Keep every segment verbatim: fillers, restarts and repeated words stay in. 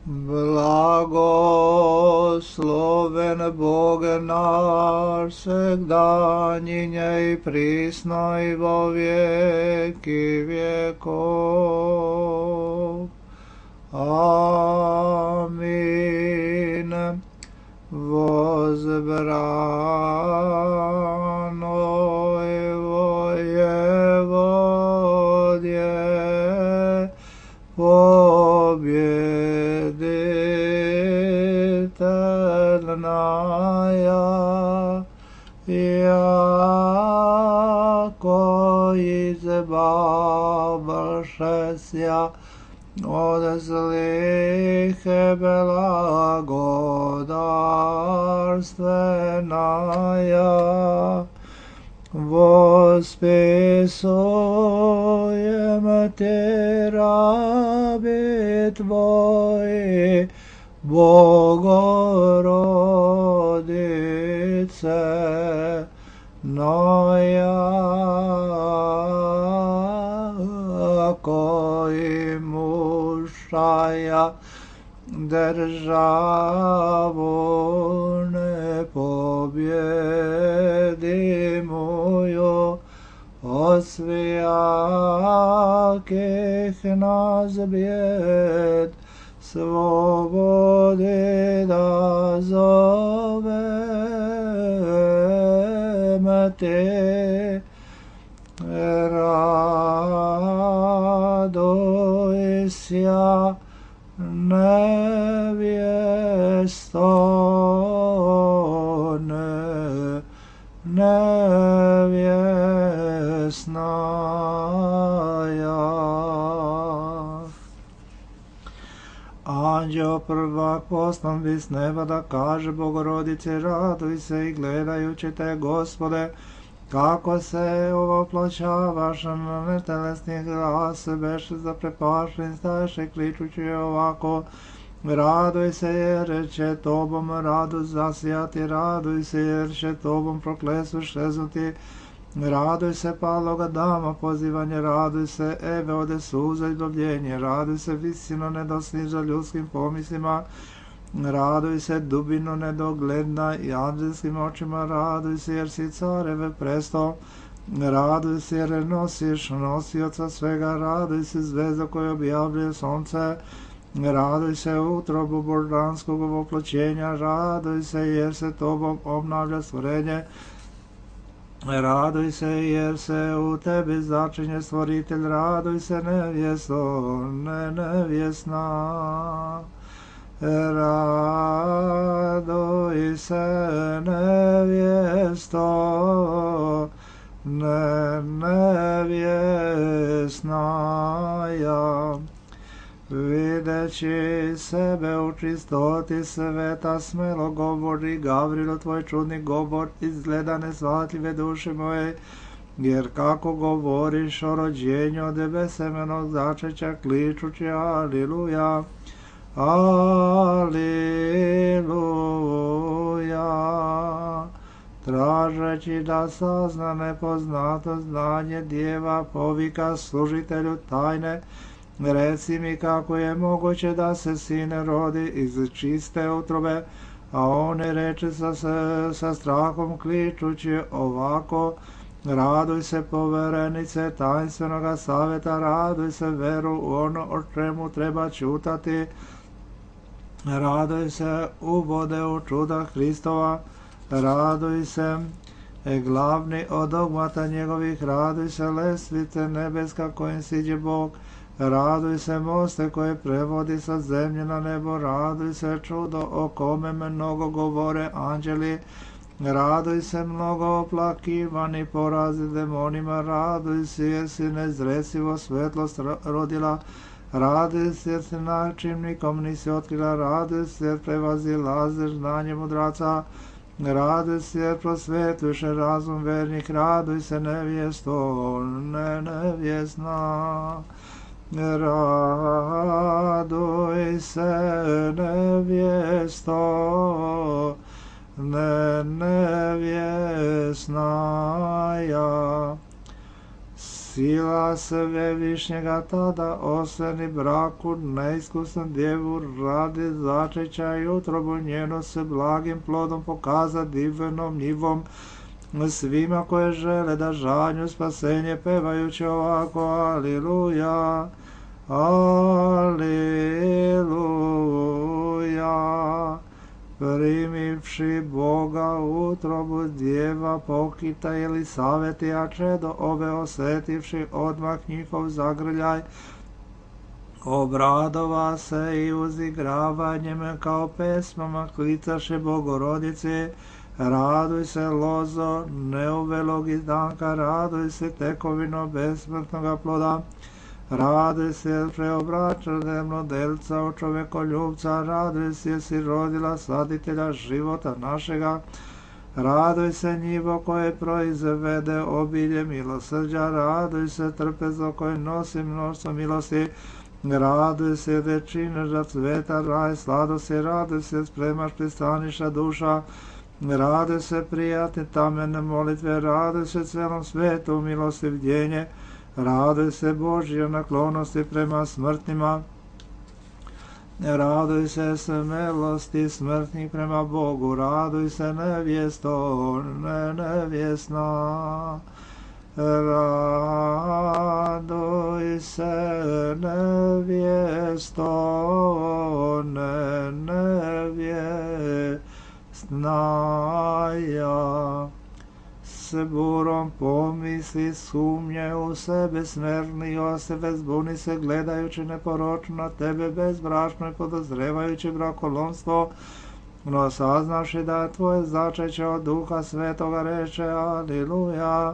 Blagosloven Bog naš, segdanjinje i prisno i vo vijeki vjekov. Amin. Возбранoj vojevodje, победительная, яко избавшеся od zlih blagodarstveная, восписуем те раби Твои, Богородице, но яко имущая державу непобедимую, от всяких нас бед свободы да зовем Те. Радуйся, невесто, не, невестная. Anđeo prvak poslan bi s neba da kaže Bogorodice, raduj se i gledajući te, Gospode, kako se ovoploćavaš na netelesni glas, beše zaprepašten, staješe kličući ovako, raduj se jer će tobom radost zasijati, raduj se jer će tobom prokletstvo šeznuti, raduj se paloga dama pozivanje, raduj se Eve ode suza izbavljenje, raduj se visino nedosniža ljudskim pomislima, raduj se dubino nedogledna i anđelskim očima, raduj se jer si careve presto, raduj se jer nosiš nosioca svega, raduj se zvezda koja objavljuje sonce, raduj se utrobu božanskog ovoploćenja, raduj se jer se tobom obnavlja stvorenje, raduj se jer se u tebi začinje stvoritelj, raduj se nevjesto, ne nevjesna. Raduj se nevjesto, ne nevjesnaja. Videći sebe u čistoti sveta, smelo govori Gavrilo, tvoj čudni govor izgleda nesvatljive duše moje, jer kako govoriš o rođenju od besemenog začeća, kličući aliluja, aliluja. Tražeći da sazna nepoznato znanje djeva, povika služitelju tajne, reci mi kako je moguće da se sine rodi iz čiste utrobe, a on reče sa, sa strahom kličući ovako, raduj se poverenice tajnstvenog savjeta, raduj se veru u ono o čemu treba čutati, raduj se uvode u čuda Hristova, raduj se glavni od dogmata njegovih, raduj se lestvice nebeska kojim siđe Bog, raduj se moste koje prevodi sa zemlje na nebo, raduj se čudo o kome mnogo govore anđeli, raduj se mnogo oplakivani porazi demonima, raduj se jer si nezresivo svetlost rodila, raduj se jer si način nikom nisi otkrila, raduj se jer prevazilazeš znanje mudraca, raduj se jer prosvetljuješ razum vernih, raduj se nevjesto, ne nevjesna. Raduj se nevjesto, ne nevjesnaja. Sila Svevišnjega tada osveni braku neiskusnom djevu radi začeća i utrobu njenu se blagim plodom pokaza divnom njivom svima koje žele da žanju spasenje pevajući ovako Aliluja, Aliluja. Primivši Boga u utrobu djeva pokita Elisaveti, a čedo obe osetivši odmah njihov zagrljaj, obradova se i uzigravanjem kao pesmama klicaše Bogorodice. Raduj se, lozo neuvelog izdanka, raduj se, tekovino besmrtnoga ploda, raduj se, preobraćenog delca od čovekoljubca, raduj se, jer si rodila saditelja života našega, raduj se, njivo koje proizvede obilje milosrđa, raduj se, trpezo koje nosi mnoštvo milosti, raduj se, dečine za cveta, raj sladosti, raduj se, spremaš pristaniša duša, raduj se, prijatne tamene molitve, raduj se celom svetu milostivljenje, raduj se Božje naklonosti prema smrtnima, raduj se smelosti smrtnih prema Bogu, raduj se nevjesto, ne nevjesna, raduj se nevjesto, ne nevjesna ja. S burom pomisli sumnje u sebe smerni Josebe, zbuni se gledajući neporočno na tebe bezbrašno i podozrevajući brakolomstvo, no saznaši da je tvoje začeće od Duha Svetoga, reče Aliluja,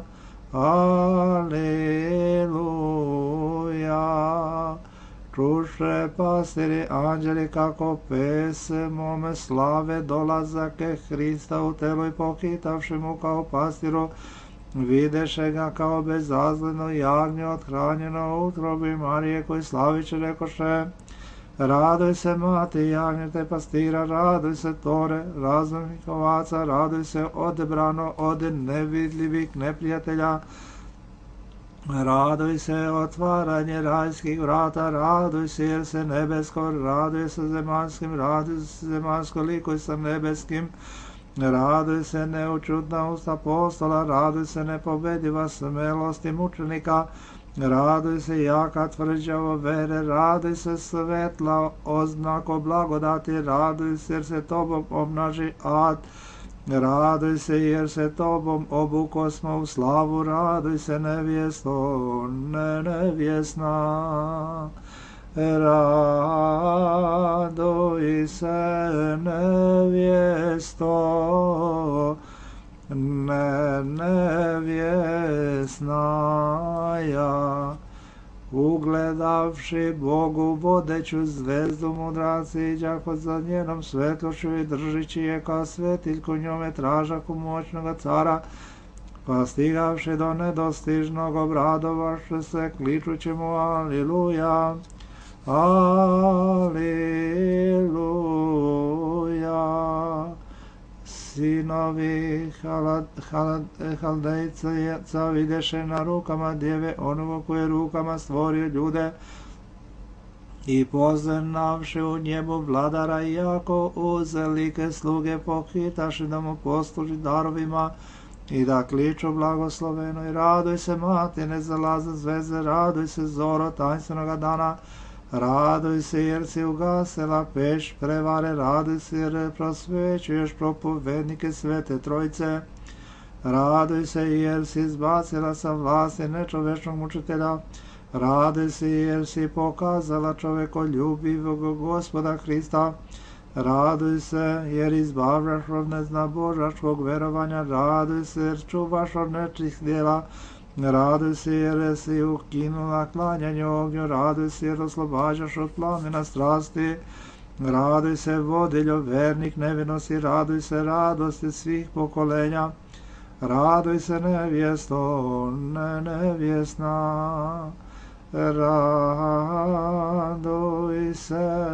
Aliluja. Čuše pastiri anđeli kako pese mome slave dolazake Hrista u telu i pokitavši mu kao pastiru, videše ga kao bezazleno jagnje othranjeno u utrobi Marije, koji slaviće rekoše, raduj se mati jagnjete pastira, raduj se tore razumnih ovaca, raduj se odebrano od nevidljivih neprijatelja, raduj se otvaranje rajskih vrata, raduj se jer se nebesko, raduj se zemanskim, raduj se zemansko likuj sa nebeskim, raduj se neučutna usta apostola, raduj se nepobediva smelosti mučenika, raduj se jaka tvrđavo vere, raduj se svetla oznako blagodati, raduj se jer se tobom obnaži ad, raduj se jer se tobom obukosmo u slavu, raduj se nevjesto, ne nevjesna, raduj se nevjesto, ne nevjesna ja. Ugledavši Bogu vodeću zvezdu mudraci iđako za njenom svetlošću i držići je kao svetiljku njome tražaku moćnoga cara, pa stigavši do nedostižnog obradovaše se kličući mu Aliluja, Aliluja. Sinovi Haldejca videše na rukama djeve onovo koje rukama stvorio ljude i poznavši u njebu vladara, iako uz velike sluge pohitaši da mu posluži darovima i da kliču blagosloveno i raduj se mati nezalazne zvezde, raduj se zoro tajinstvenoga dana, raduj se jer si ugasila peš prevare, raduj se jer prosvećuješ propovednike Svete Trojice, raduj se jer si izbacila sa vlasti nečovečnog mučitelja, raduj se jer si pokazala čovekoljubivog Gospoda Hrista, raduj se jer izbavljaš od neznabožačkog verovanja, raduj se jer čuvaš od nečih djela, raduj se jer si ukinula klanjanje ognju, raduj se jer oslobađaš od plamena strasti, raduj se vodiljo vernik nevinosti, raduj se radosti svih pokolenja, raduj se nevjesto, ne nevjesna, raduj se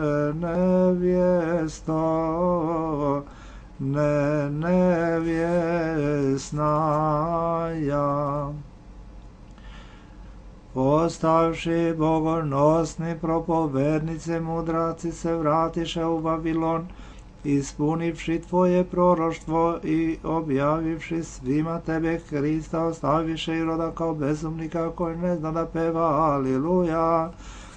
nevjesto, ne nevjesna ja. postavši bogonosni propovednice, mudraci se vratiše u Vavilon, ispunivši tvoje proroštvo i objavivši svima tebe Hrista, ostaviše Iroda kao bezumnika koji ne zna da peva. Aliluja,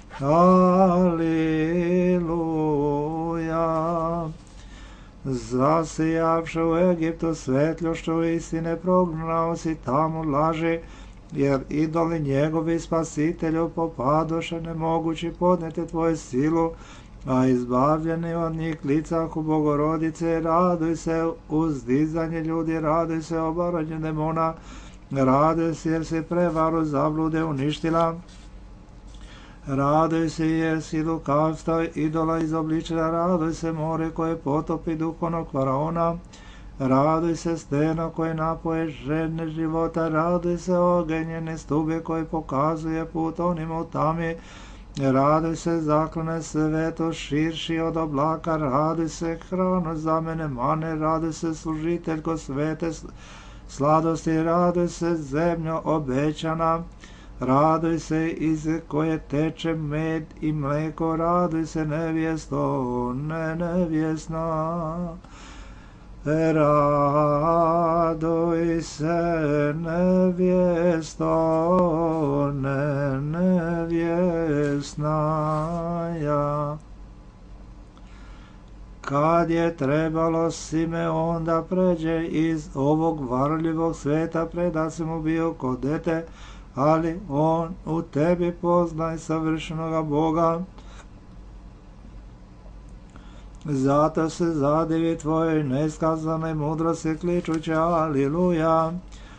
aliluja. Zasijavše u Egiptu svetljošću istine, prognao si tamo laži, jer idoli njegovi spasitelju popadoše nemogući podneti tvoju silu, a izbavljeni od njih licahu Bogorodice. Raduj se uzdizanje ljudi, raduj se obaranje demona, raduj se jer si prevaru zablude uništila, raduj se jer si lukavstva idola izobličila, raduj se more koje potopi duh onog faraona, raduj se steno koje napoje žedne života, raduj se ogenjene stube koje pokazuje put onima u tami, raduj se zaklone sveto širši od oblaka, raduj se hrano za mene mane, raduj se služiteljko svete sladosti, raduj se zemljo obećana, raduj se iz koje teče med i mleko, raduj se nevjesto, ne nevjesna. Raduj se nevjesto, ne nevjesna ja. Kad je trebalo Simeon da pređe iz ovog varljivog sveta, predat se mu bio ko dete, ali on u tebi poznaj savršenoga Boga. Zato se zadivi tvojoj neskazanoj mudrosti, kličući aliluja,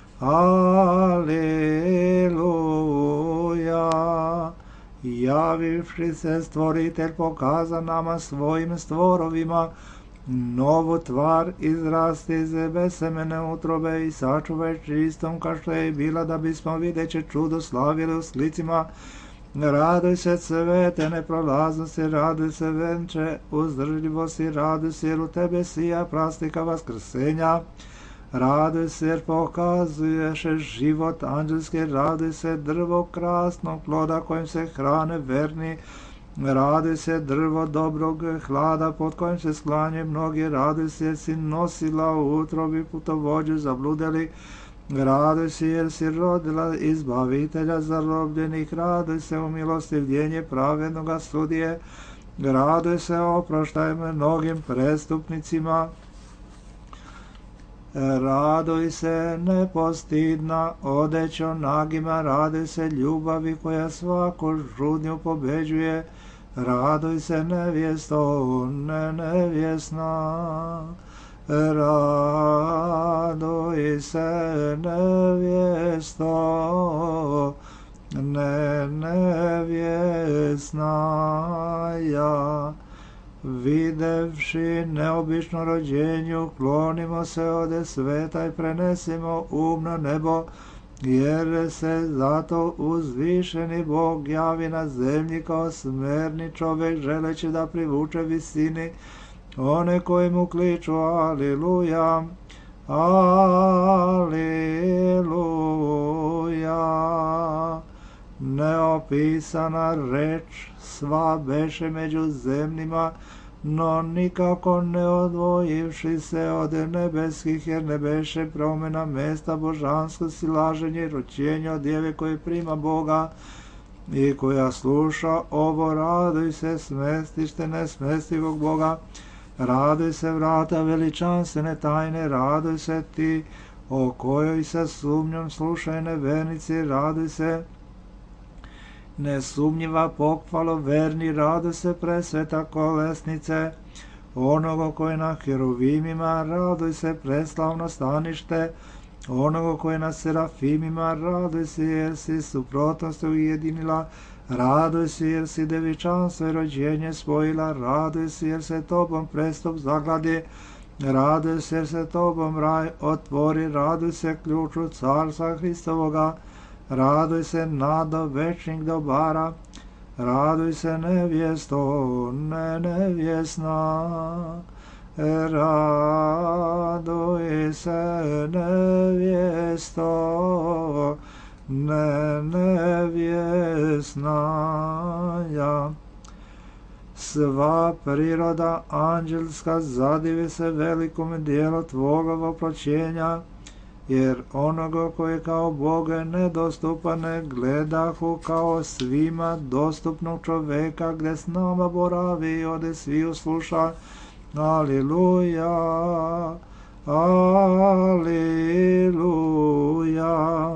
aliluja. Javivši se stvoritelj pokaza nama svojim stvorovima novu tvar, izrasti iz besemene utrobe i sačuvaj čistom ka što je bila, da bismo videći čudo slavili u slicima. Raduj se cvete neprolaznosti, raduj se venče uzdržljivosti, raduj se jer u tebe sija prastika vaskrsenja, raduj se jer pokazuješ život anđelski, raduj se drvo krasnog ploda kojim se hrane verni, raduj se drvo dobrog hlada pod kojim se sklanje mnogi, raduj se jer si nosila u utrobi putovođu zabludeli, raduj se jer si rodila izbavitelja zarobljenih, raduj se u milostivljenje pravednoga sudije, raduj se oproštaj mnogim prestupnicima, raduj se nepostidna odećo nagima, raduj se ljubavi koja svaku žudnju pobeđuje, raduj se nevjesto, ne nevjesna. Raduj se nevjesto, ne nevjesna ja. Videvši neobično rođenju, klonimo se ode sveta i prenesimo um na nebo, jer se zato uzvišeni Bog javi na zemlji kao smerni čovjek, želeći da privuče visini one koji mu kliču aliluja, aliluja. Neopisana reč sva beše među zemljima, no nikako ne odvojivši se od nebeskih, jer ne beše promjena mesta božansko silaženje i rođenje od djeve koje prima Boga i koja sluša ovo. Raduj se smestište nesmestivog Boga, raduj se vrata veličanstvene tajne, raduj se ti o kojoj se sumnjom slušaju nevernici, raduj se nesumnjiva pohvalo verni, raduj se presveta kolesnice onoga koji na heruvimima, raduj se preslavno stanište onoga koji na serafimima, raduj se jer si suprotnost ujedinila, raduj se jer si devičanstvo i rođenje spojila, raduj se jer se tobom prestup zagladi, raduj se jer se tobom raj otvori, raduj se ključu carstva Hristovoga, raduj se nado večnih dobara, raduj se nevjesto, ne nevjesna, raduj se nevjesto, ne nevjesna ja. Sva priroda anđelska zadivi se velikome dijelu tvoga voproćenja, jer onoga koji kao Boga nedostupan ne gledahu kao svima dostupnog čoveka, gdje s nama boravi i ode sviju sluša. Aliluja, aliluja.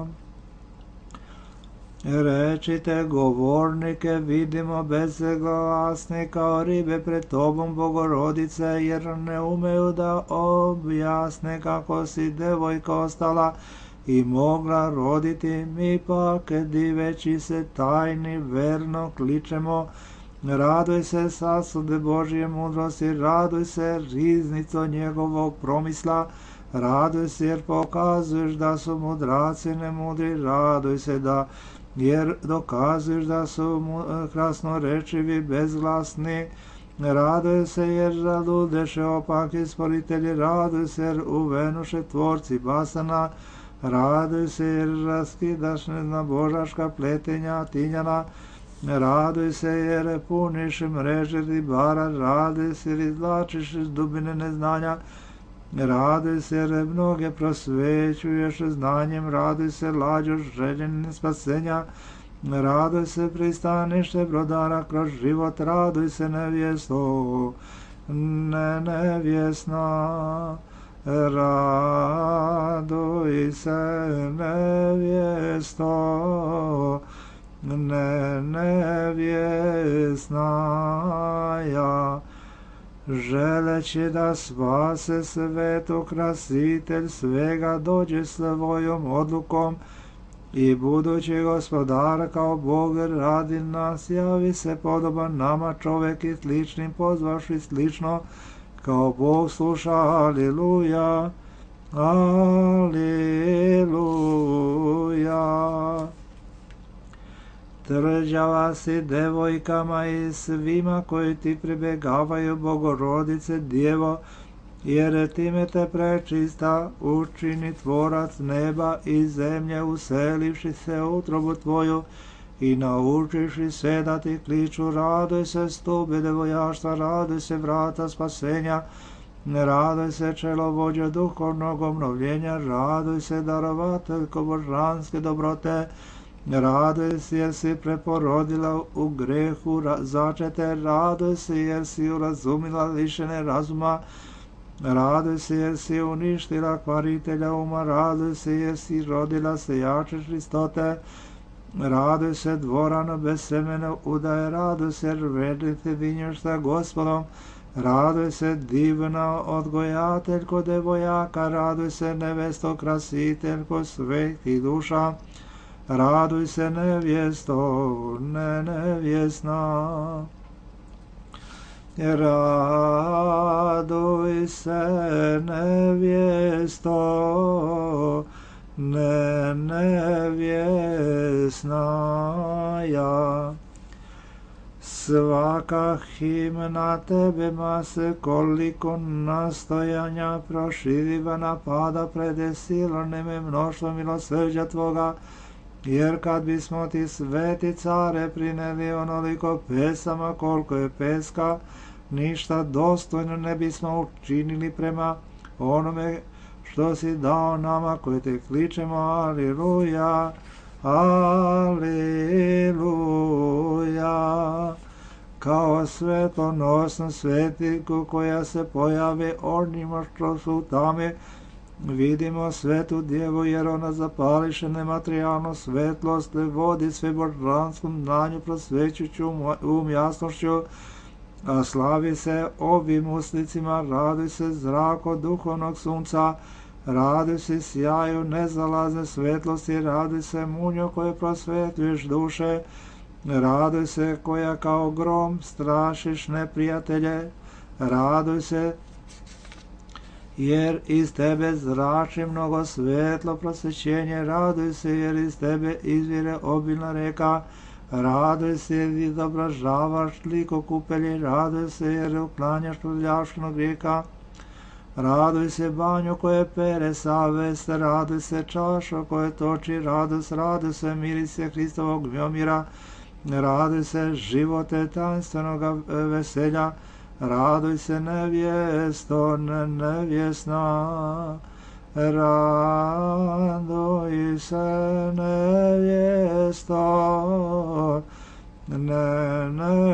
Rečite, govornike vidimo bezglasni kao ribe pred tobom, Bogorodice, jer ne umeju da objasne kako si devojka ostala i mogla roditi. Mi pak, diveći se tajni, verno kličemo, raduj se sasude Božje mudrosti, raduj se riznico njegovog promisla, raduj se jer pokazuješ da su mudraci nemudri, raduj se da jer dokazuješ da su krasnorečivi bezglasni, raduj se jer zaludeše opaki sporitelji, raduj se jer uvenuše tvorci basana, raduj se jer raskidaš neznabožaška pletenja tinjana, raduj se jer puniš mreže ribara, raduj se jer izvlačiš iz dubine neznanja, raduj se jer mnoge prosvećuješ znanjem, raduj se lađo željenim spasenja, raduj se pristanište brodara kroz život, raduj se nevjesto, ne nevjesna, raduj se nevjesto, ne nevjesna ja. Želeći da spase sveto krasitelj svega dođe svojom odlukom i budući gospodar kao Bog radi nas, javi se podoban nama čovek i sličnim pozvaši slično kao Bog sluša. Aliluja, aliluja. Tvrđava si devojkama i svima koji ti pribegavaju, Bogorodice Djevo, jer time te prečista učini tvorac neba i zemlje, uselivši se u utrobu tvoju i naučiši se da ti kliču. Raduj se stube devojaštva, raduj se vrata spasenja, raduj se čelovođa duhovnog obnovljenja, raduj se darovateljko božanske dobrote, raduj se jer si preporodila u grehu začete, raduj se jer si urazumila lišene razuma, raduj se jer si uništila kvaritelja uma, raduj se jer si rodila sejače čistote, raduj se dvorano bez semena udaje, raduj se jer vedite vinješ sa Gospodom, raduj se divna odgojateljko devojaka, raduj se nevesto krasiteljko svetih duša, raduj se nevjesto, ne nevjesna. Raduj se nevjesto, ne nevjesna ja. Svaka himna tebema se koliko nastojanja proširiva napada pred silnime mnoštvo milosrđa tvoga, jer kad bismo ti sveti care prineli onoliko pesama koliko je peska, ništa dostojno ne bismo učinili prema onome što si dao nama koji te kličemo. Aliluja, aliluja. Kao svetonosnu svetiljku koja se pojavi onima što su tame, vidimo svetu djevu, jer ona zapališe nematerijalnu svetlost, vodi sve božanskom znanju, prosvećujući um jasnošću, a slavi se ovim uslicima, raduj se zrako duhovnog sunca, raduj se sjaju nezalazne svetlosti, raduj se munjo koje prosvetljuješ duše, raduj se koja kao grom strašiš neprijatelje, raduj se jer iz tebe zrači mnogo svetlo prosvećenje, raduj se jer iz tebe izvire obilna reka, raduj se jer izobražavaš liko kupelje, raduj se jer uklanjaš prljaštinu grijeka, Raduj se banjo koje pere savest, raduj se čašo koje toči radost, raduj se mirise Hristovog mjomira, raduj se živote tanstvenoga veselja, raduj se nevjesto nevjesna, raduj se nevjesto ne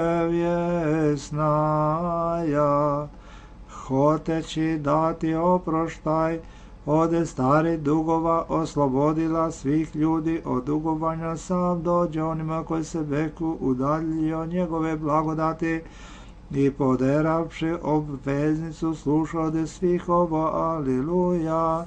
nevjesnaja, hoteći dati oproštaj od starih dugova, oslobodila svih ljudi od dugovanja, sam dođe onima koji se beku udaljili od njegove blagodati i poderavši obveznicu sluša od svih ovo. Aliluja,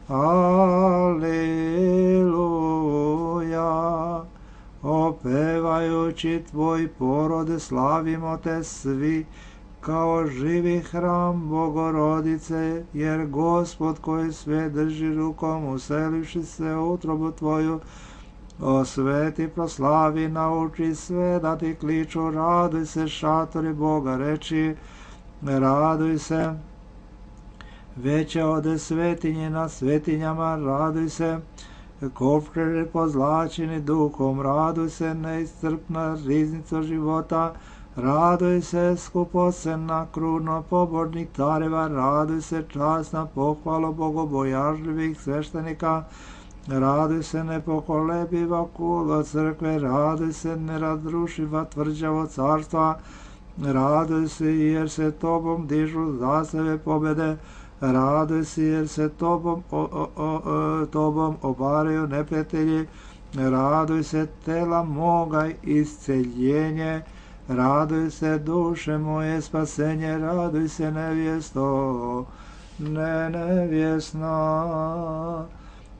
aliluja. Opevajući tvoj porod slavimo te svi kao živi hram Bogorodice, jer Gospod koji sve drži rukom, uselivši se u utrobu tvoju, osveti, proslavi, nauči sve da ti kliču. Raduj se, šatori Boga reči, raduj se, veće od svetinje na svetinjama, raduj se, kovčeži pozlačeni duhom, raduj se, neiscrpna riznica života, raduj se, skupocena kruna pobožnih careva, raduj se, časna pohvala bogobojažljivih sveštenika, raduj se, nepokolebiva kula crkve, raduj se, nerazrušiva tvrđavo carstva, raduj se jer se tobom dižu zaseve pobjede, raduj se jer se tobom, o, o, o, tobom obaraju neprijatelji, raduj se tela moga isceljenje, raduj se duše moje spasenje, raduj se nevjesto ne nevjesna,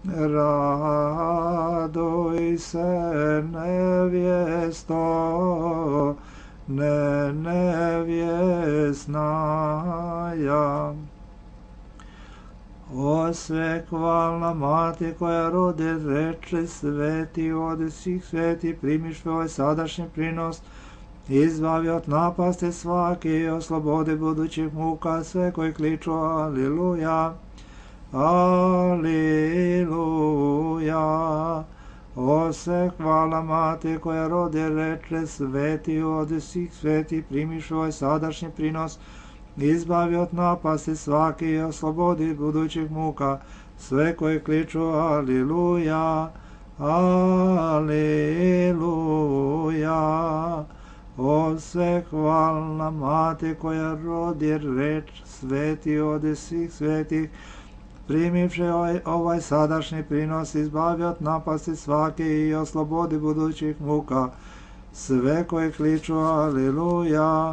raduj se nevjesto ne nevjesnaja. O sve hvalna mati koja rode reče sveti, od svih sveti primiš tvoj sadašnji prinos, izbavi od napaste svake i oslobode budućih muka sve koji kliču aliluja, aliluja. O sve hvala mati koja rode reče sveti, od svih sveti primiš tvoj sadašnji prinos, izbavi od napasti svaki i oslobodi budućih muka sve koji kliču aliluja, aliluja. O sve hvalna mati koja rodi reč sveti, od svih svetih primivši ovaj, ovaj sadašnji prinos, izbavi od napasti svaki i oslobodi budućih muka sve koji kliču aliluja,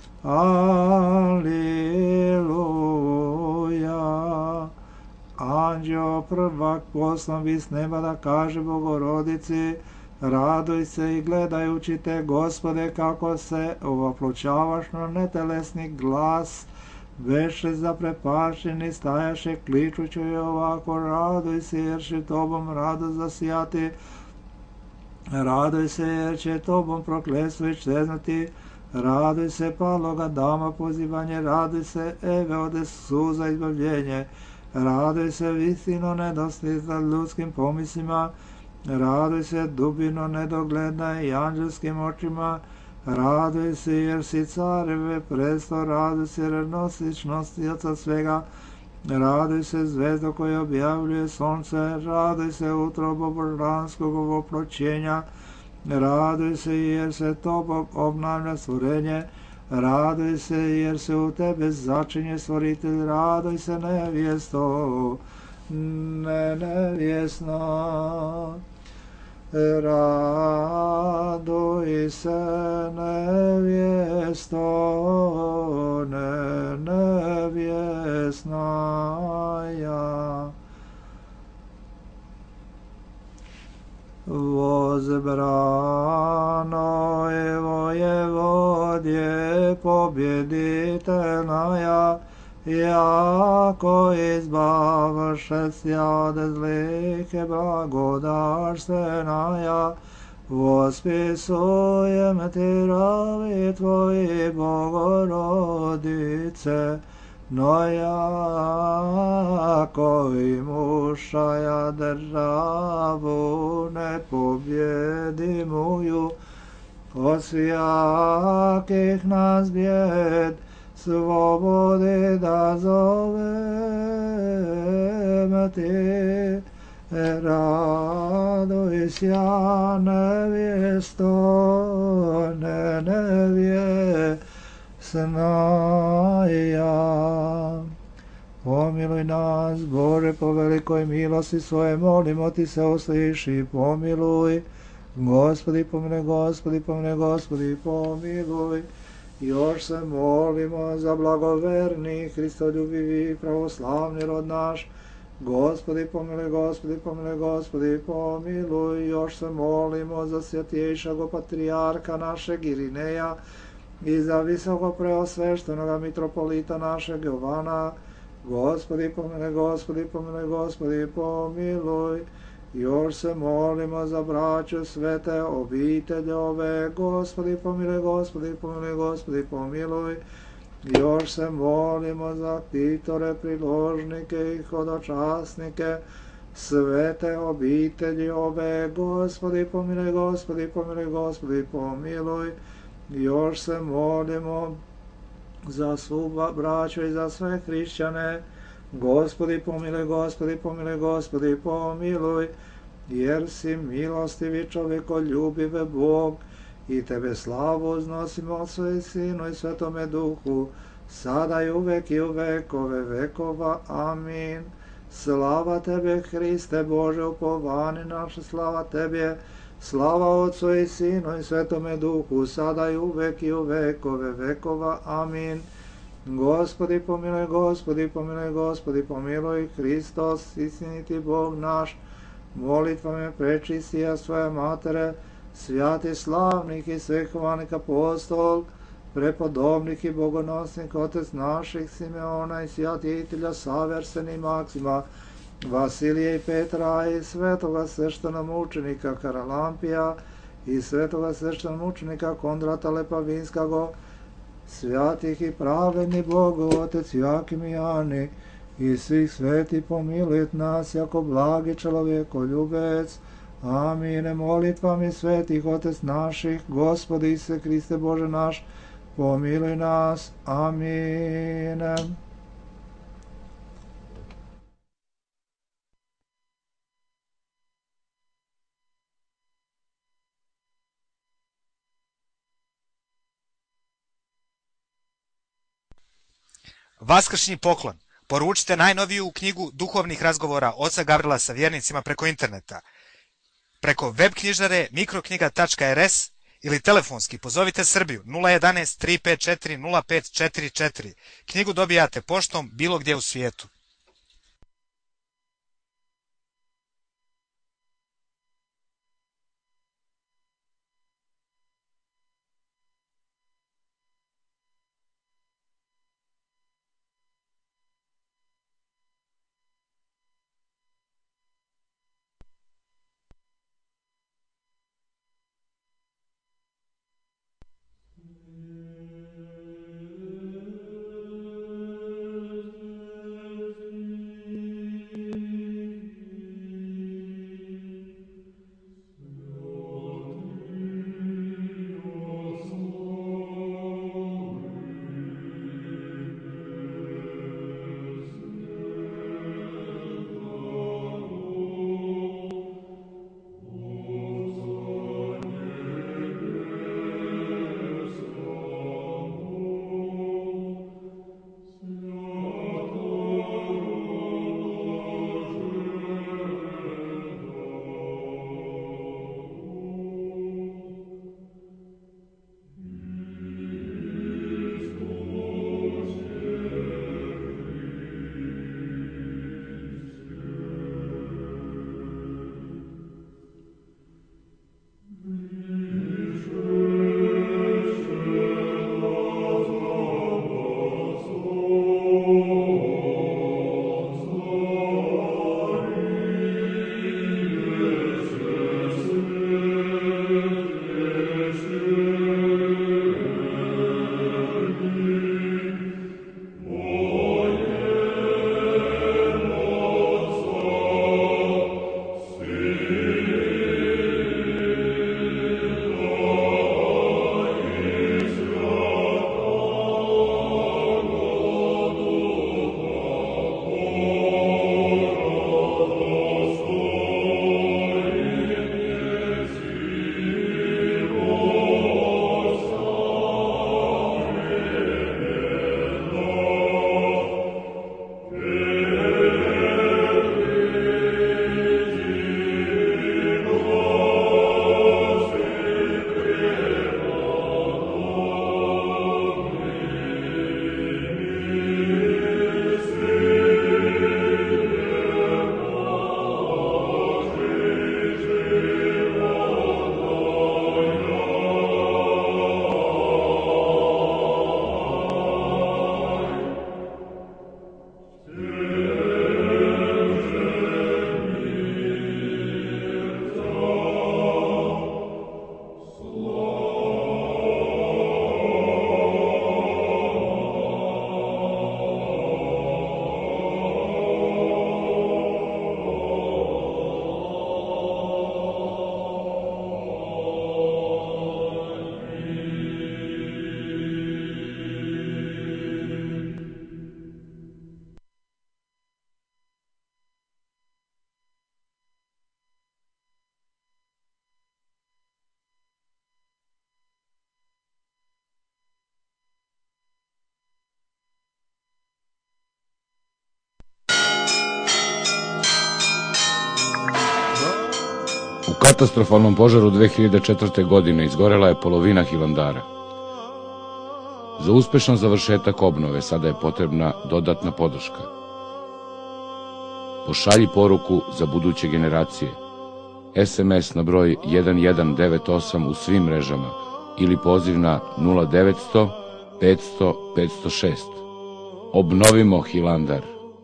aliluja. Anđeo prvak poslan vi s neba da kaže Bogorodici, raduj se i gledajući te, Gospode, kako se ovopločavaš na netelesni glas, beše zaprepašeni, stajaše kličući ovako, raduj se jer će tobom radost zasijati, raduj se jer će tobom prokletstvo iščeznuti, raduj se paloga dama pozivanje, raduj se Eve ode suza izbavljenje, raduj se visino nedostižna ljudskim pomislima, raduj se dubino nedogledna i anđelskim očima, raduj se jer si careve presto, raduj se jer nosiš nosioca svega, raduj se zvezdo koje objavljuje sonce, raduj se utrobo božanskog oploćenja, raduj se jer se tobom obnavlja stvorenje, raduj se jer se u tebe začinje stvoritelj, raduj se nevjesto ne nevjesna, raduj se nevjesto ne nevjesnaja. Возбрано его Еводje победительная, яко избавше ся от злых и благодарственная, восписуем ти рави Твои, Богородице, no jako imuša državu ne pobjedimuju, od svijakih nas bjed slobodi da zovem ti. Raduj sja nevjesto, ne nevjesna ja. Pomiluj nas, Bože, po velikoj milosti svoje, molimo ti se, usliši, pomiluj. Gospodi pomiluje, Gospodi pomiluje, Gospodi pomiluj. Još se molimo za blagoverni, Hristoljubivi, pravoslavni rod naš. Gospodi pomiluje, Gospodi pomiluje, Gospodi pomiluj. Još se molimo za svjetejšeg patrijarha našeg Irineja i za visoko preosveštenoga mitropolita našeg Jovana. Gospodi pomiluje, Gospodi pomiluje, Gospodi pomiluj. Još se molimo za braću svete obiteljove. Gospodi pomiluje, Gospodi pomiluje, Gospodi pomiluj. Još se molimo za ktitore, priložnike i hodočasnike svete obitelji ove. Gospodi pomiluje, Gospodi pomiluje, Gospodi pomiluj. Još se molimo za svu braću i za sve hrišćane. Gospodi pomiluje, Gospodi pomiluje, Gospodi pomiluj, jer si milostivi čovjekoljubive Bog, i tebe slavu uznosimo Otcu i Sinu i Svetome Duhu, sada i uvek i u vekove vekova. Amin. Slava tebe, Hriste Bože, upovani naše, slava tebe, slava Otcu i Sinu i Svetome Duhu, sada i uvek i u vekove vekova. Amin. Gospodi pomiluj, Gospodi pomiluj, Gospodi pomiluj, Hristos, istiniti Bog naš, molitvame prečistija svoje matere, svjati slavnih i svehovanih apostol, prepodobnih i bogonosnih otec naših Simeona i svjatitelja Saverseni Maksima, Vasilija i Petra i svetoga sveštenomučenika Karalampija i svetoga sveštenomučenika Kondrata Lepavinskago, svjatih i pravedni Bogu, Otec Jakim i Jani, i svih sveti pomilujet nas, jako blagi čovjekoljubec. Amine. Molitvami svetih Otec naših, Gospodi Isuse Hriste Bože naš, pomiluj nas. Amine. Vaskršnji poklon. Poručite najnoviju knjigu duhovnih razgovora oca Gavrila sa vjernicima preko interneta. Preko web knjižare mikroknjiga tačka er es ili telefonski pozovite Srbiju nula jedanaest tri pet četiri nula pet četiri četiri. Knjigu dobijate poštom bilo gdje u svijetu. katastrofalnom požaru dve hiljade četvrte. godine izgorela je polovina Hilandara. Za uspešan završetak obnove sada je potrebna dodatna podrška. Pošalji poruku za buduće generacije. es em es na broj jedan jedan devet osam u svim mrežama ili poziv na nula devetsto petsto petsto šest. Obnovimo Hilandar.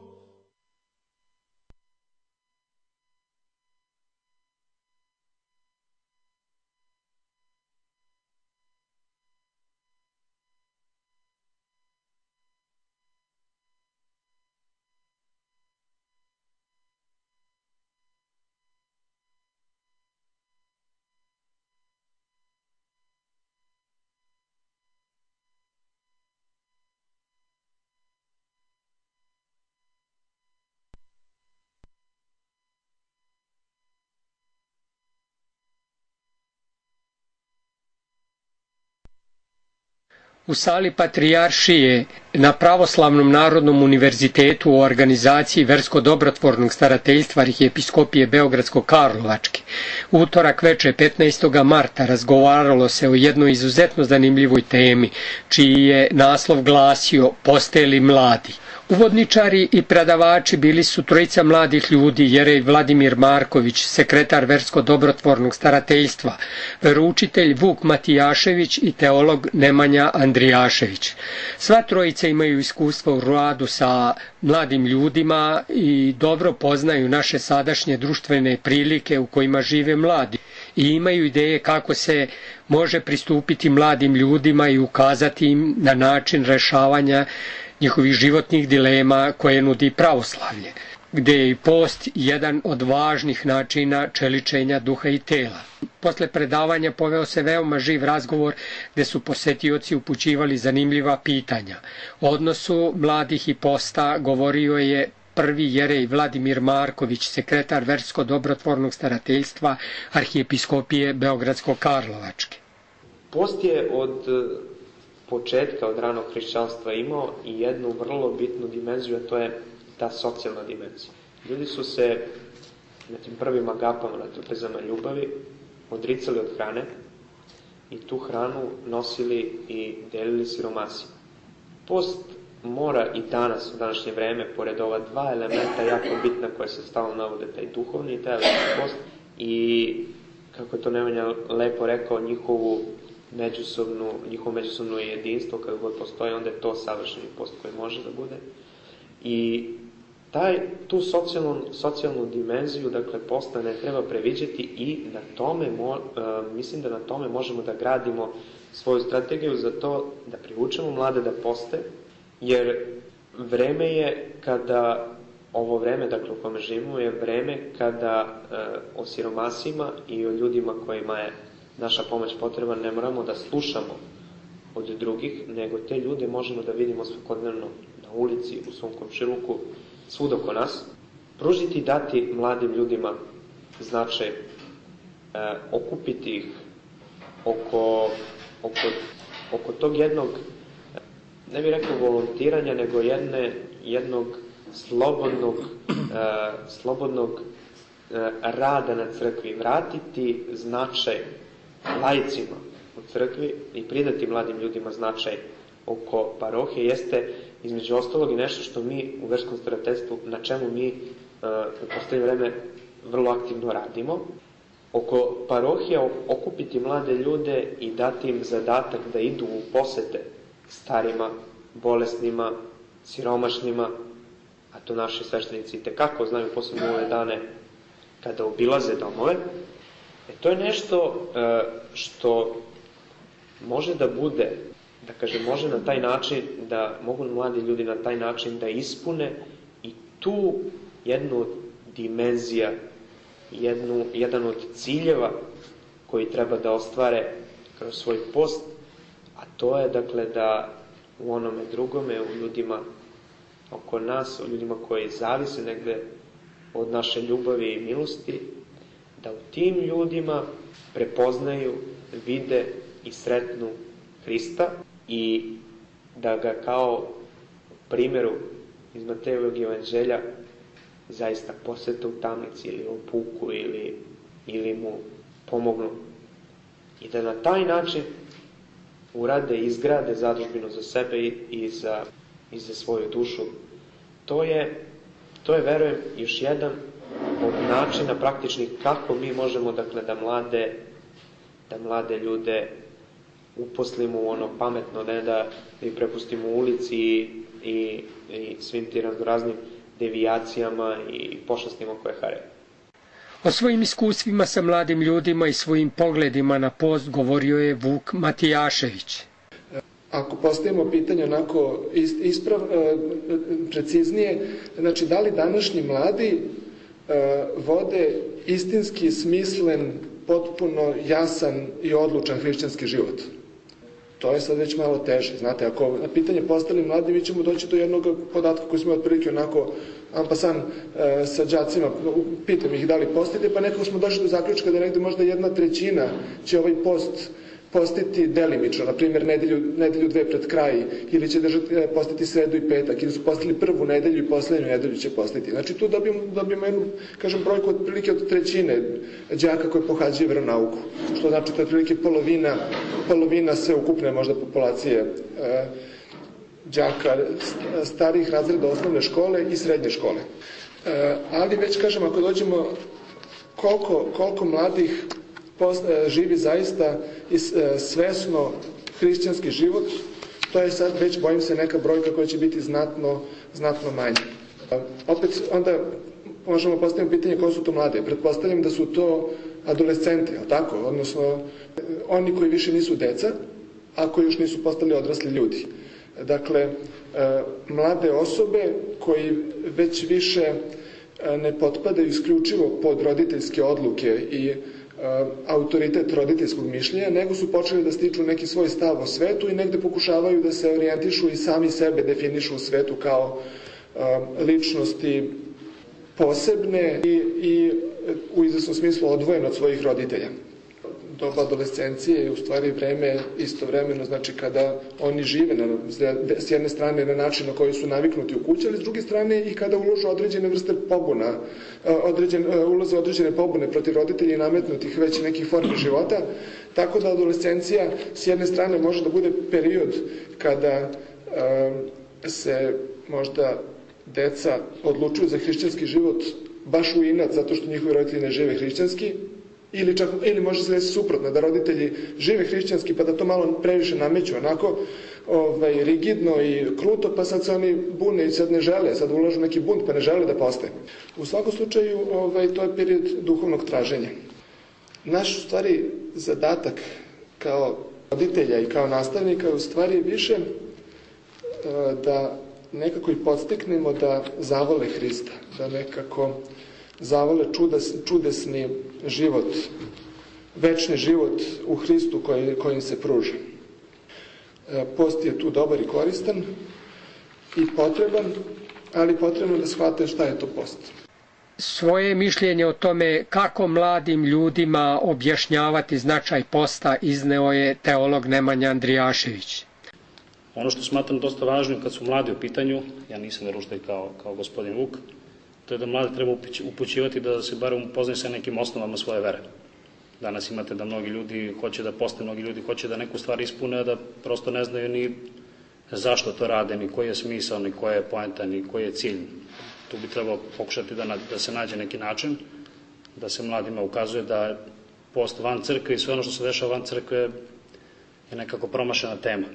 U sali Patrijaršije na Pravoslavnom narodnom univerzitetu u organizaciji Versko-dobrotvornog starateljstva Arhijepiskopije Beogradsko-Karlovačke utorak veče petnaestog marta razgovaralo se o jednoj izuzetno zanimljivoj temi, čiji je naslov glasio Postoje li mladi? Uvodničari i predavači bili su trojica mladih ljudi, Jerej Vladimir Marković, sekretar Versko-dobrotvornog starateljstva, veroučitelj Vuk Matijašević i teolog Nemanja Andrijašević. Sva trojica imaju iskustva u radu sa mladim ljudima i dobro poznaju naše sadašnje društvene prilike u kojima žive mladi i imaju ideje kako se može pristupiti mladim ljudima i ukazati im na način rešavanja njihovih životnih dilema koje nudi pravoslavlje, gde je i post jedan od važnih načina čeličenja duha i tela. Posle predavanja poveo se veoma živ razgovor gde su posetioci upućivali zanimljiva pitanja. O odnosu mladih i posta govorio je prvi Jerej Vladimir Marković, sekretar Versko-dobrotvornog starateljstva Arhijepiskopije Beogradsko-Karlovačke. Post je od početka, od ranog hrišćanstva imao i jednu vrlo bitnu dimenziju, a to je ta socijalna dimenzija. Ljudi su se na tim prvim agapama, na trpezama ljubavi, odricali od hrane i tu hranu nosili i delili siromasima. Post mora i danas, u današnje vreme, pored ova dva elementa jako bitna koja se stalno navode, taj duhovni i taj elektri post i, kako je to Nemanja lepo rekao, njihovu međusobnu, njihovo međusobno jedinstvo, kada god postoji, onda je to savršeni post koji može da bude. I taj, tu socijalnu, socijalnu dimenziju, dakle, posta ne treba previđati i na tome, mo, uh, mislim da na tome možemo da gradimo svoju strategiju za to da privučemo mlade da poste, jer vreme je kada, ovo vreme, dakle, u kome živimo, je vreme kada uh, o siromasima i o ljudima kojima je naša pomoć potrebna ne moramo da slušamo od drugih, nego te ljude možemo da vidimo svakodnevno na ulici, u svom komšiluku, svud oko nas. Pružiti i dati mladim ljudima značaj, e, okupiti ih oko, oko, oko tog jednog, ne bih rekao volontiranja, nego jedne, jednog slobodnog, e, slobodnog e, rada na crkvi. Vratiti značaj laicima u crkvi i pridati mladim ljudima značaj oko parohije jeste između ostalog i nešto što mi u verskom starateljstvu, na čemu mi u poslednje vreme vrlo aktivno radimo. Oko parohije okupiti mlade ljude i dati im zadatak da idu u posete starima, bolesnima, siromašnima, a to naši sveštenici itekako znaju, posebno ove dane kada obilaze domove. E, to je nešto e, što može da bude, da kažem, može na taj način, da mogu mladi ljudi na taj način da ispune i tu jednu od dimenzija, jednu, jedan od ciljeva koji treba da ostvare kroz svoj post, a to je, dakle, da u onome drugome, u ljudima oko nas, u ljudima koji zavise negde od naše ljubavi i milosti, da u tim ljudima prepoznaju, vide i sretnu Hrista i da ga kao primjeru iz Matejevog evanđelja zaista posete u tamnici ili u puku ili ili mu pomognu. I da na taj način urade i izgrade zadužbinu za sebe i, i, za, i za svoju dušu. To je, to je, verujem, još jedan od načina praktičnih kako mi možemo, dakle, da mlade, da mlade ljude uposlimo u ono pametno, ne da ih prepustimo u ulici i, i, i svim tim raznim devijacijama i pošastima koje hare. O svojim iskustvima sa mladim ljudima i svojim pogledima na post govorio je Vuk Matijašević. Ako postavimo pitanje onako isprav, preciznije, znači da li današnji mladi vode istinski smislen, potpuno jasan i odlučan hrišćanski život? To je sad već malo teže. Znate, ako na pitanje postavili mladi, mi ćemo doći do jednog podatka koji smo otprilike onako ampasan e, sa đacima, pitam ih da li postite, pa nekako smo došli do zaključka da negde možda jedna trećina će ovaj post postiti delimično, na primjer nedelju, nedelju dve pred kraj, ili će držati, postiti sredu i petak, ili su postili prvu nedelju i poslednju nedelju će postiti. Znači tu dobijemo, dobijemo jednu, kažem, brojku otprilike od trećine đaka koji pohađaju veronauku, što znači to je otprilike polovina, polovina sve ukupne možda populacije e, đaka starih razreda osnovne škole i srednje škole. E, ali već, kažem, ako dođemo koliko, koliko mladih živi zaista i svesno hrišćanski život, to je sad već, bojim se, neka brojka koja će biti znatno, znatno manja. Opet onda možemo postaviti pitanje ko su to mlade. Pretpostavljam da su to adolescenti, ali tako? Odnosno, oni koji više nisu deca, a koji još nisu postali odrasli ljudi. Dakle, mlade osobe koji već više ne potpadaju isključivo pod roditeljske odluke i autoritet roditeljskog mišljenja, nego su počeli da stiču neki svoj stav o svetu i negde pokušavaju da se orijentišu i sami sebe definišu u svetu kao ličnosti posebne i, i u izvesnom smislu odvojene od svojih roditelja. Doba adolescencije je u stvari vreme istovremeno, znači kada oni žive na, s jedne strane na način na koji su naviknuti u kući, ali s druge strane i kada uložu određene vrste pobuna, određen, ulaze određene pobune protiv roditelja i nametnutih već nekih formi života, tako da adolescencija s jedne strane može da bude period kada um, se možda deca odlučuju za hrišćanski život baš u inat zato što njihovi roditelji ne žive hrišćanski, Ili, čak, ili može se desiti suprotno, da roditelji žive hrišćanski pa da to malo previše nameću onako ovaj, rigidno i kruto, pa sad se oni bune i sad ne žele, sad ulažu neki bunt pa ne žele da postaje. U svakom slučaju ovaj, to je period duhovnog traženja. Naš u stvari zadatak kao roditelja i kao nastavnika je u stvari više da nekako i podstiknemo da zavole Hrista, da nekako zavole čudas, čudesni život, večni život u Hristu koji, koji im se pruža. Post je tu dobar i koristan i potreban, ali potrebno da shvate šta je to post. Svoje mišljenje o tome kako mladim ljudima objašnjavati značaj posta izneo je teolog Nemanja Andrijašević. Ono što smatram dosta važno kad su mladi u pitanju, ja nisam veruštaj kao, kao gospodin Vuk, to je da mlade treba upućivati da se bar upoznaju sa nekim osnovama svoje vere. Danas imate da mnogi ljudi hoće da poste, mnogi ljudi hoće da neku stvar ispune, a da prosto ne znaju ni zašto to rade, ni koji je smisao, ni koja je poenta, ni koji je cilj. Tu bi trebalo pokušati da, da se nađe neki način, da se mladima ukazuje da post van crkve i sve ono što se dešava van crkve je nekako promašena tema.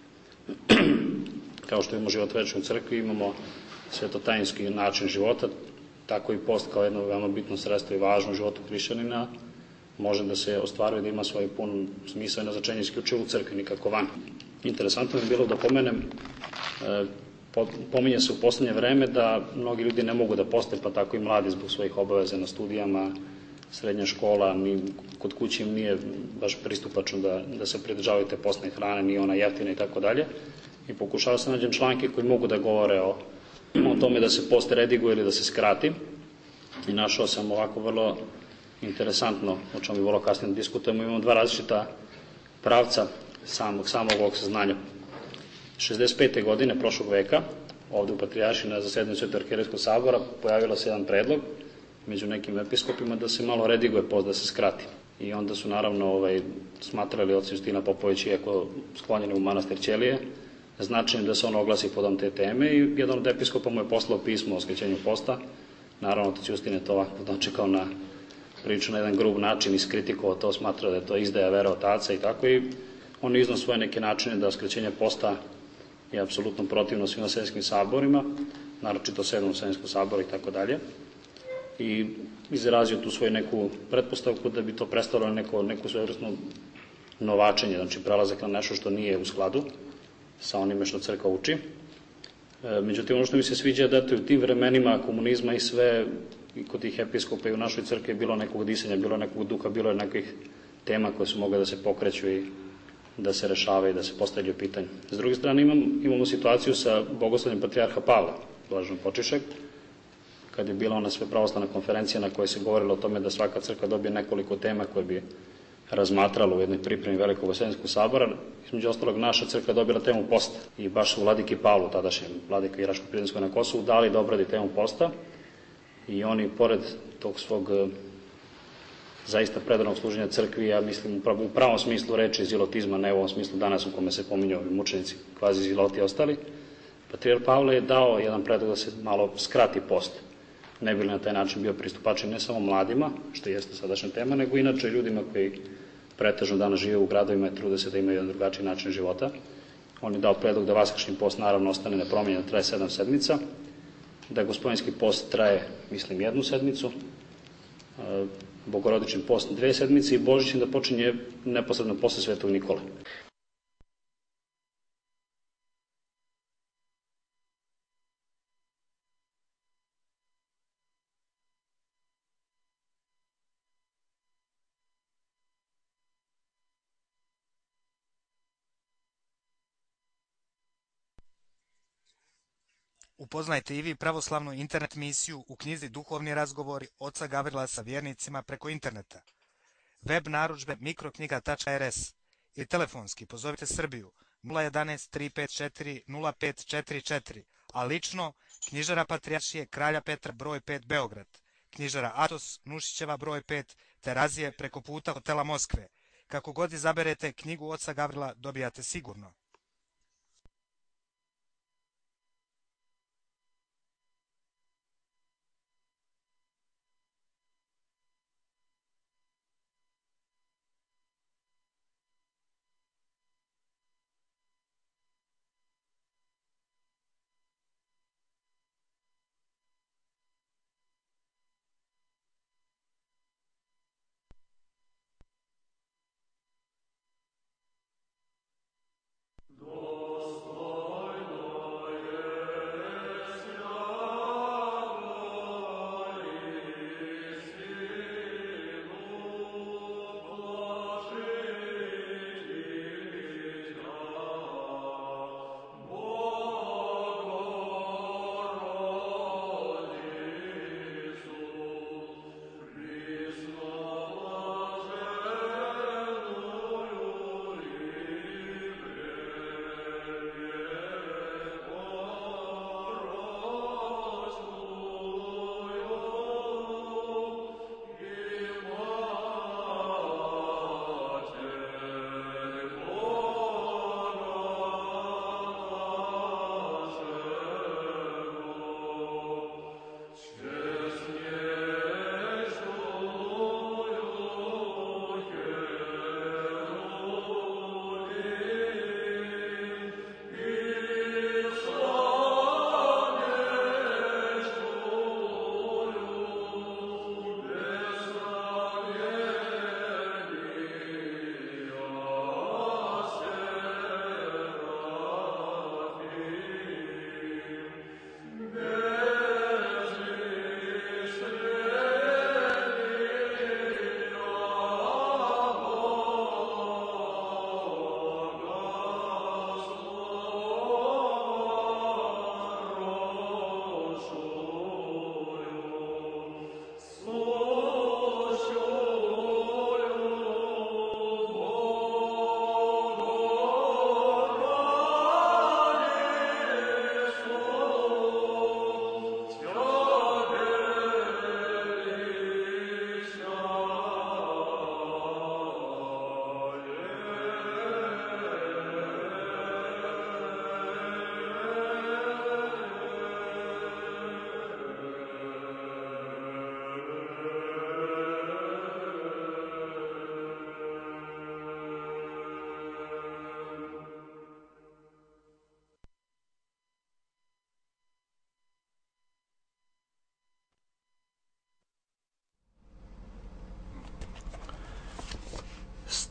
Kao što imamo život večni u crkvi, imamo svetotajinski način života, tako i post kao jedno veoma bitno sredstvo i važno u životu hrišćanina može da se ostvaruje, da ima svoj pun smisao i naznačenje isključivo u crkvi, nikako van. Interesantno je bilo da pomenem, pominje se u poslednje vreme da mnogi ljudi ne mogu da poste, pa tako i mladi zbog svojih obaveza na studijama, srednja škola, ni kod kuće im nije baš pristupačno da, da se pridržavaju te postne hrane, ni ona jeftina i tako dalje. I pokušao sam nađem članke koji mogu da govore o o tome da se post rediguje ili da se skrati i našao sam ovako vrlo interesantno, o čemu bi vrlo kasnije da diskutujemo. Imamo dva različita pravca samog, samog ovog saznanja. šezdeset pete godine prošlog veka, ovde u Patrijaršiji na zasedanju Svetog arhijerejskog sabora, pojavila se jedan predlog među nekim episkopima da se malo rediguje post, da se skrati. I onda su naravno ovaj, smatrali oci Justina Popović, iako sklonjeni u manastir Ćelije, značajnim da se on oglasi podom te teme i jedan od episkopa mu je poslao pismo o skraćenju posta. Naravno, otac Justin je to ovako dočekao na priču na jedan grub način, iskritikovao to, smatrao da je to izdaja vera otaca i tako, i on iznao svoje neke načine da skraćenje posta je apsolutno protivno svim vasenskim saborima, naročito sedmom vasenskom saboru i tako dalje. I izrazio tu svoju neku pretpostavku da bi to predstavljalo neko, neko svojevrsno novačenje, znači prelazak na nešto što nije u skladu sa onime što crkva uči. E, međutim, ono što mi se sviđa je da je u tim vremenima komunizma i sve, i kod tih episkopa i u našoj crkvi je bilo nekog disanja, bilo nekog duha, bilo je nekih tema koje su mogle da se pokreću i da se rešavaju i da se postavljaju pitanje. S druge strane, imam, imamo situaciju sa bogoslovljem patrijarha Pavla, blažen Počišek, kad je bila ona svepravoslavna konferencija na kojoj se govorilo o tome da svaka crkva dobije nekoliko tema koje bi razmatrala u jednoj pripremi Velikog vaseljenskog sabora. Između ostalog, naša crkva je dobila temu posta i baš u vladiki Pavlu, tadašnjem vladika Iraško-Prijedinskog na Kosovu, dali da obradi temu posta i oni, pored tog svog zaista predanog služenja crkvi, ja mislim u pravom smislu reči zilotizma, ne u ovom smislu danas u kome se pominju mučenici, kvazi ziloti i ostali, patrijarh Pavle je dao jedan predlog da se malo skrati post, ne bi li na taj način bio pristupačan ne samo mladima, što jeste sadašnja tema, nego inače ljudima koji pretežno danas žive u gradovima i trude se da imaju jedan drugačiji način života. On je dao predlog da vaskršnji post naravno ostane nepromenjen, da traje sedam sedmica, da gospodinski post traje, mislim, jednu sedmicu, bogorodični post dve sedmice i božićni da počinje neposredno posle Svetog Nikole. Upoznajte i vi pravoslavnu internet misiju u knjizi Duhovni razgovori oca Gavrila sa vjernicima preko interneta. Web narudžbe mikroknjiga tačka rs ili telefonski pozovite Srbiju nula jedanaest tri pet četiri nula pet četiri četiri, a lično knjižara Patrijaršije Kralja Petra broj pet Beograd, knjižara Atos Nušićeva broj pet Terazije preko puta hotela Moskve. Kako god izaberete knjigu oca Gavrila dobijate sigurno.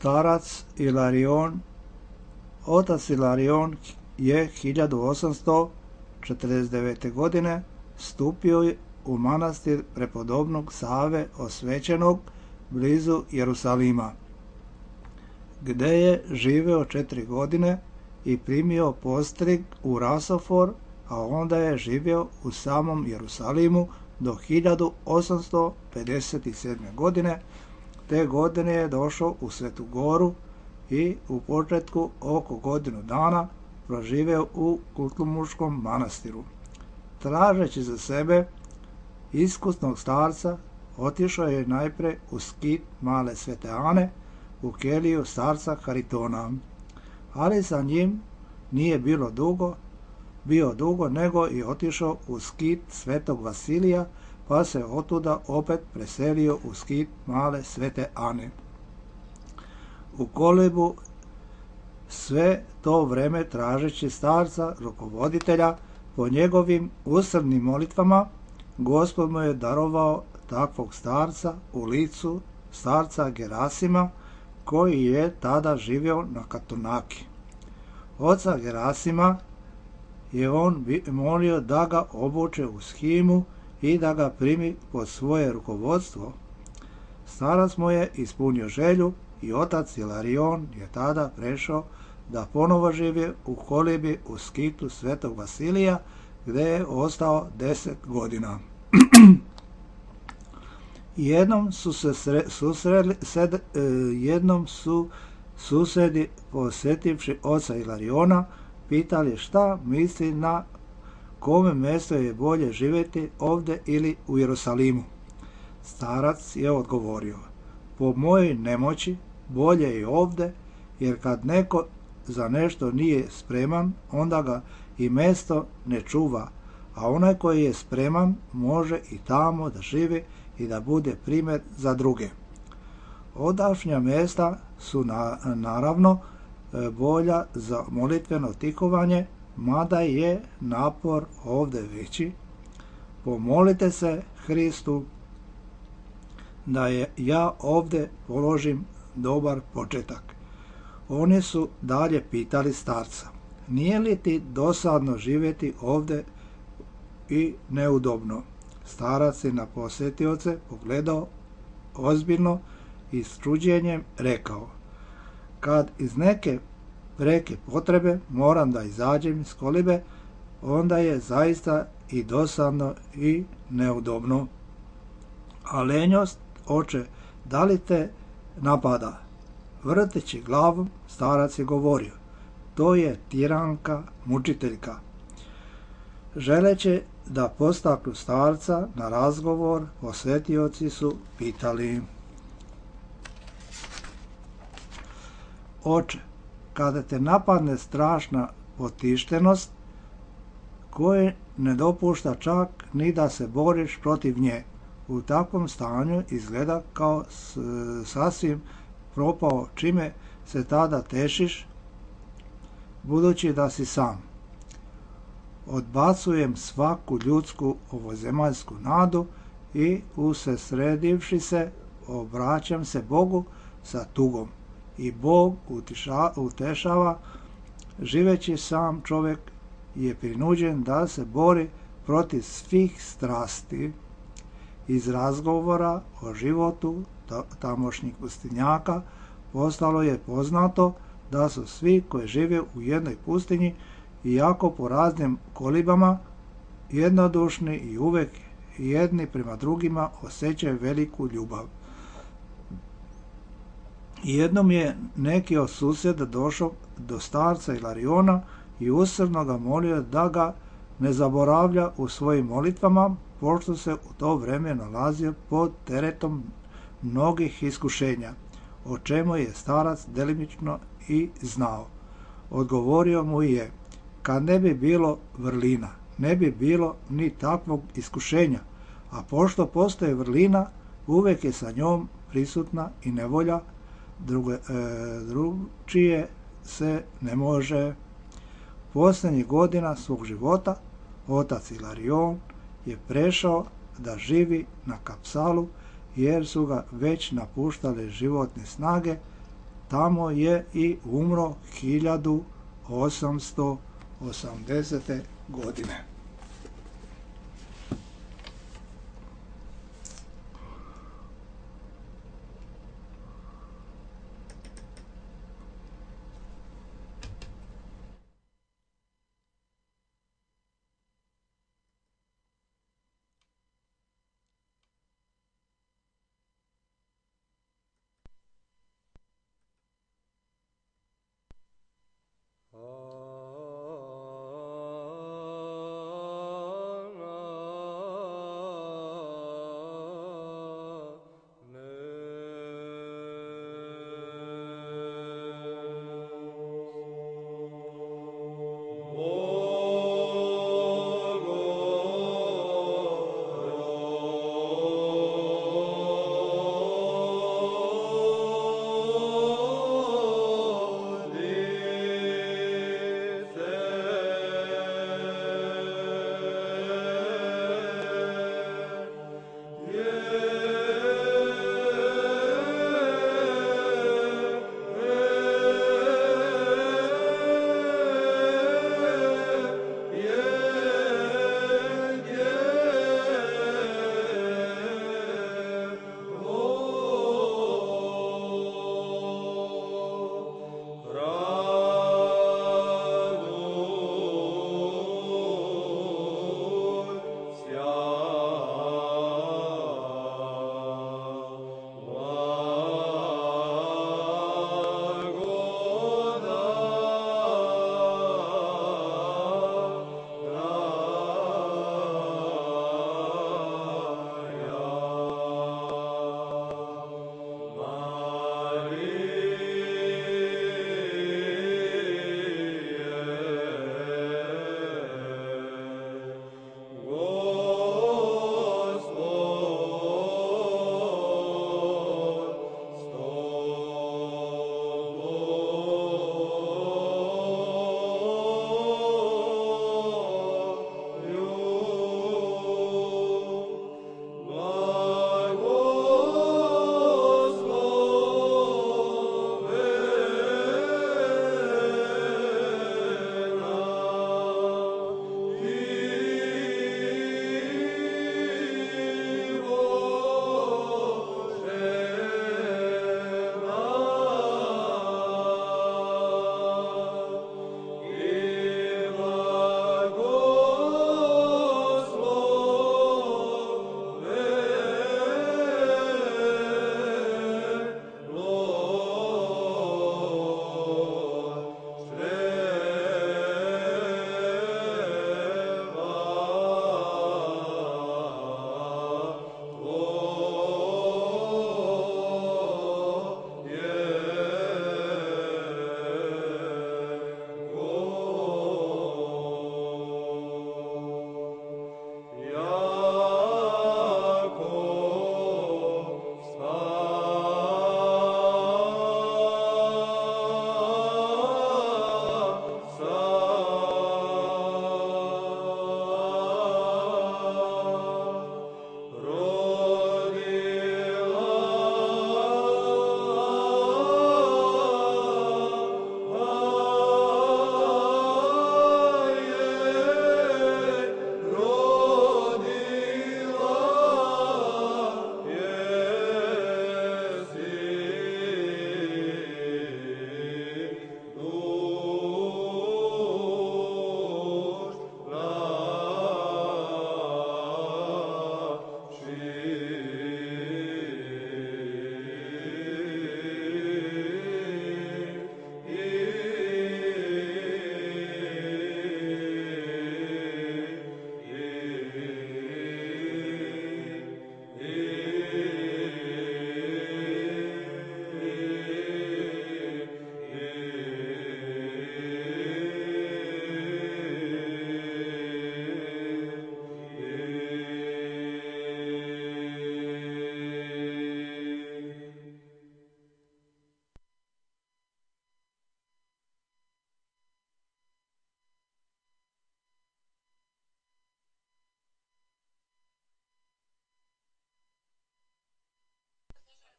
Starac Ilarion, otac Ilarion je hiljadu osamsto četrdeset devete. godine stupio u manastir prepodobnog Save Osvećenog blizu Jerusalima, gde je živeo četiri godine i primio postrig u Rasofor, a onda je živio u samom Jerusalimu do hiljadu osamsto pedeset sedme. godine. Te godine je došao u Svetu Goru i u početku oko godinu dana proživeo u Kutlumuškom manastiru. Tražeći za sebe iskusnog starca, otišao je najpre u skit Male Svete Ane, u keliju starca Haritona, ali sa njim nije bilo dugo, bio dugo, nego i otišao u skit Svetog Vasilija, pa se otuda opet preselio u skit Male Svete Ane. U kolebu sve to vreme tražeći starca, rukovoditelja, po njegovim usrdnim molitvama, Gospod mu je darovao takvog starca u licu starca Gerasima, koji je tada živio na Katonaki. Oca Gerasima je on molio da ga obuče u shimu i da ga primi pod svoje rukovodstvo. Starac mu je ispunio želju i otac Ilarion je tada prešao da ponovo živi u kolebi u skitu Svetog Vasilija, gde je ostao deset godina. Jednom su se sre, susreli, sed, e, jednom su susedi, posjetivši oca Ilariona, pitali šta misli na kome mjesto je bolje živjeti, ovdje ili u Jerusalimu. Starac je odgovorio: po mojoj nemoći bolje je ovdje, jer kad neko za nešto nije spreman, onda ga i mjesto ne čuva, a onaj koji je spreman može i tamo da živi i da bude primjer za druge. Odašnja mjesta su na, naravno bolja za molitveno tikovanje, mada je napor ovdje veći. Pomolite se Hristu da je ja ovdje položim dobar početak. Oni su dalje pitali starca: nije li ti dosadno živjeti ovdje i neudobno? Starac je na posjetioce pogledao ozbiljno i s čuđenjem rekao: kad iz neke preke potrebe moram da izađem iz kolibe, onda je zaista i dosadno i neudobno. A lenjost, oče, da li te napada? Vrteći glavom, starac je govorio: to je tiranka, mučiteljka. Želeći da postaknu starca na razgovor, posvetioci su pitali: oče, kada te napadne strašna potištenost, koje ne dopušta čak ni da se boriš protiv nje, u takvom stanju izgleda kao s, sasvim propao, čime se tada tešiš, budući da si sam. Odbacujem svaku ljudsku ovozemaljsku nadu i usesredivši se obraćam se Bogu sa tugom. I Bog utiša, utešava, živeći sam čovjek je prinuđen da se bori protiv svih strasti. Iz razgovora o životu tamošnjih pustinjaka postalo je poznato da su svi koji žive u jednoj pustinji, iako po raznim kolibama, jednodušni i uvek jedni prema drugima osjećaju veliku ljubav. Jednom je neki od susjeda došao do starca Ilariona i usrdno ga molio da ga ne zaboravlja u svojim molitvama, pošto se u to vrijeme nalazio pod teretom mnogih iskušenja, o čemu je starac delimično i znao. Odgovorio mu je: kad ne bi bilo vrlina, ne bi bilo ni takvog iskušenja, a pošto postoji vrlina, uvijek je sa njom prisutna i nevolja, druge, e, drugčije se ne može. Posljednjih godina svog života otac Ilarion je prešao da živi na Kapsalu, jer su ga već napuštale životne snage, tamo je i umro hiljadu osamsto osamdesete. godine.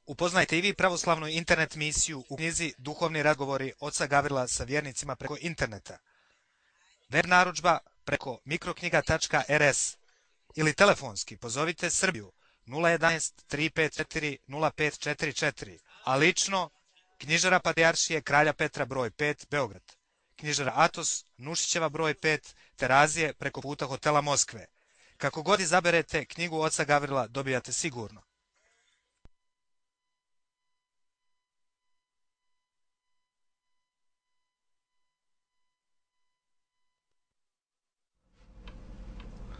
Upoznajte i vi pravoslavnu internet misiju u knjizi Duhovni razgovori oca Gavrila sa vjernicima preko interneta. Web narudžba preko mikroknjiga tačka er es ili telefonski pozovite Srbiju nula jedanaest tri pet četiri nula pet četiri četiri, a lično knjižara Patrijaršije Kralja Petra broj pet Beograd, knjižara Atos Nušićeva broj pet Terazije preko puta hotela Moskve. Kako god izaberete knjigu oca Gavrila dobijate sigurno.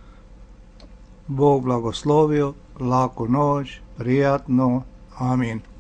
Bog blagoslovio, laku noć, prijatno, amin.